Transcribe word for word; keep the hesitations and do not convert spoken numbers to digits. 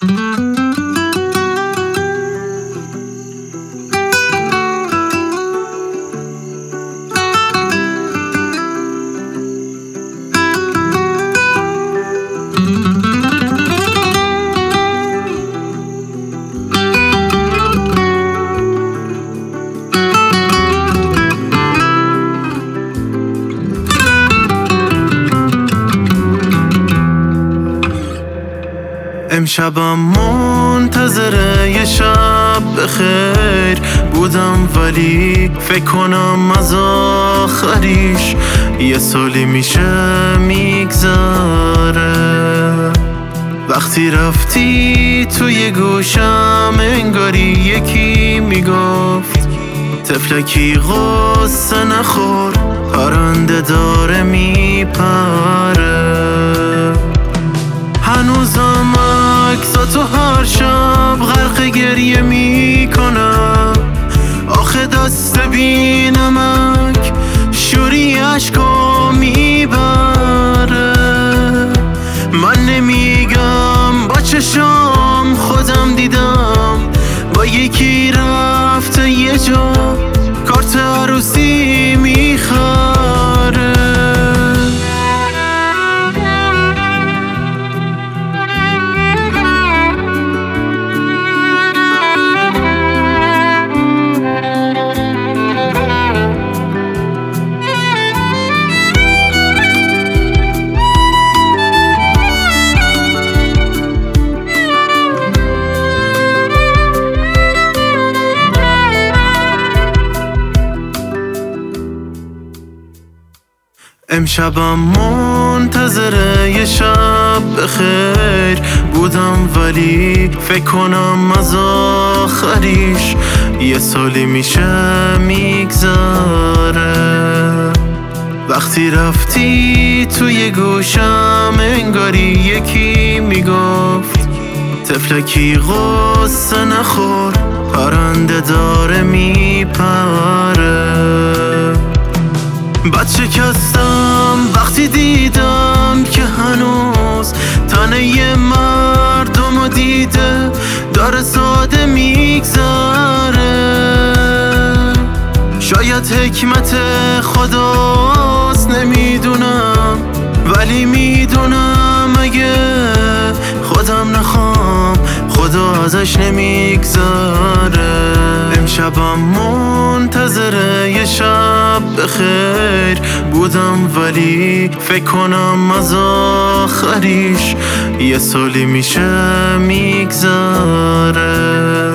امشبم منتظر یه شب بخیر بودم، ولی فکر کنم از آخریش یه سالی میشه میگذره. وقتی رفتی توی گوشم انگاری یکی میگفت طفلکی غصه نخور، پرنده داره میپره. هنوزم عکساتو هر شب غرق گریه میکنم، آخه دست بی نمک شوری عشقا میبره. من نمیگم با چشام خودم دیدم با یکی رفته یه جا کارت عروسی میخره. امشبم منتظر یه شب بخیر بودم، ولی فکر کنم از آخریش یه سالی میشه میگذره. وقتی رفتی توی گوشم انگاری یکی میگفت طفلکی غصه نخور، پرنده داره میپره. بد شکستم وقتی دیدم که هنوز تنه یه مردم دیده داره ساده میگذره. شاید حکمت خداست نمیدونم، ولی میدونم اگه خودم نخوام خدا ازش نمیگذره. امشبم منتظر یه شب بخیر بودم، ولی فکر کنم از آخریش یه سالی میشه میگذره.